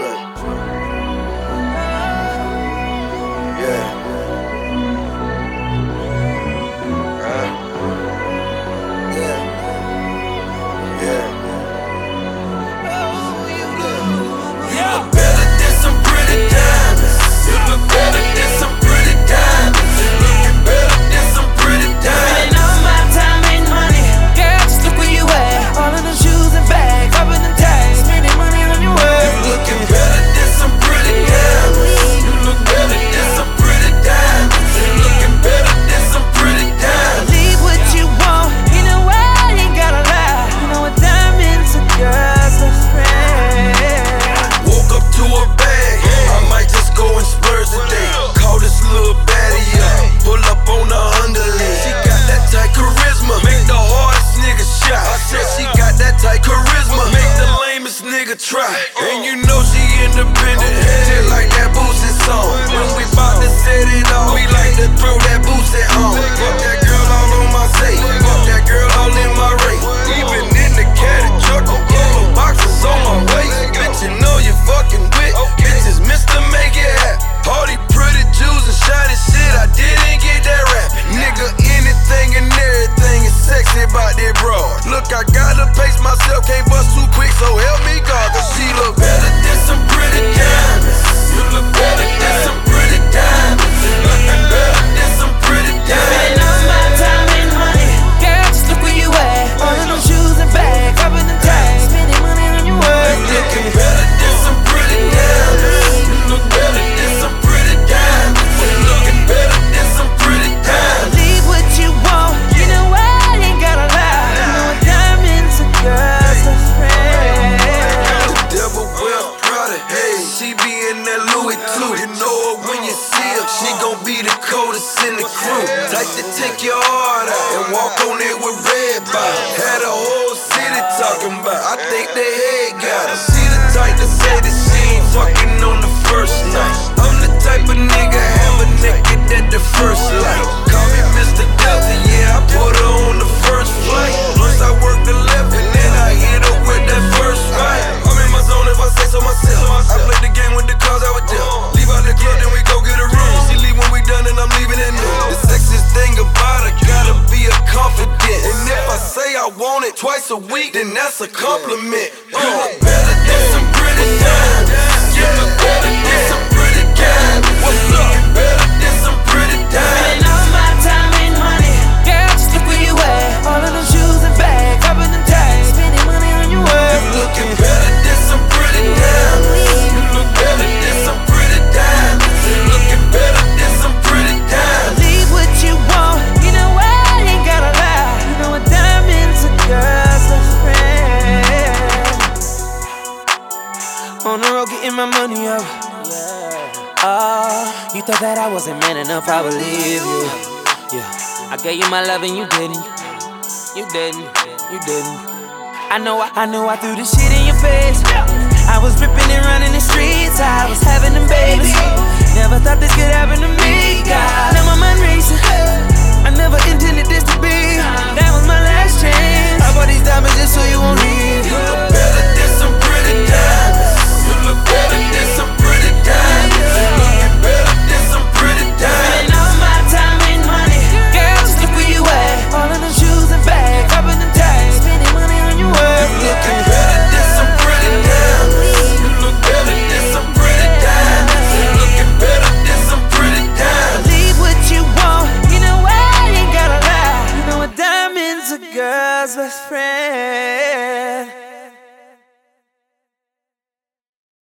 Yeah. Try. And you know she independent, just like that Boosie song. When we bout to set it off, we like to throw that Boosie on. Fuck that girl all on my safe, fuck that girl all in my race. Even in the caddy truck, yellow boxes on my waist. Bitch, you know you fucking with bitches, Mr. Make It Happen. All these pretty Jews and shiny shit, I didn't get that rap. Nigga, anything and everything is sexy about that broad. Look, I gotta pace myself, can't bust too quick, so help me God, cause she look better than some pretty diamonds. You look better than some pretty diamonds. Looking better than some pretty diamonds. Ain't all my time and money. Girl, just look where you at. All of them shoes and bags, up in them tags, spending money on your work. You looking better than some pretty diamonds. You look better than some pretty diamonds. You looking better than some pretty diamonds. Believe what you want, you know I ain't gotta lie. You know a diamond's a girl's best friend. The devil wear Prada, hey, she be in that Louis too. You know her when you see her, she gon' be the coldest in the crew. Type to take your heart out and walk on it with red bottom. Had a whole city talking about, I think they head got her. She the type to say that she ain't fucking on the first night. I'm the type of nigga have a naked at the first light. Call me Mr. Delta, yeah, I put her on the first flight. Once I work the left and then I hit her with that first right. I'm in my zone if I say so myself. I play the game with the cars I would deal. Leave out the club, then we go get a room. She leave when we done and I'm leaving at noon. The sexiest thing about her gotta be a confidence. And if I say I want it twice a week, then that's a compliment. You look better than some pretty diamonds. You look better than some pretty diamonds. What's up? Better than some pretty diamonds. Ain't all my time and money. Girl, just look where you at. All of them shoes and bags, up in them tags, spending money on your work. You looking better than some pretty diamonds. You look better than some pretty diamonds. You looking better than some pretty diamonds. Believe what you want, you know I ain't gotta lie. You know a diamond's a girl's best friend. On the road getting my money up. Oh, you thought that I wasn't man enough, I believe you. Yeah, I gave you my love and you didn't. You didn't. I know I threw the shit in your face. I was ripping and running the streets, I was having them babies. Never thought this could happen to me, God. Now my mind racing, I never intended this to be. That was my last chance. I bought these diamonds just so you won't leave. You look better than some pretty diamonds. You look better than some pretty diamonds. You looking better than some pretty diamonds. Ain't all my time and money. Girl, just look where you at. All of them shoes and bags, up in them tags, spending money on your work. You looking better than some pretty diamonds. You look better than some pretty diamonds. You looking better than some pretty diamonds. Believe what you want, you know I ain't gotta lie. You know a diamond's a girl's best friend.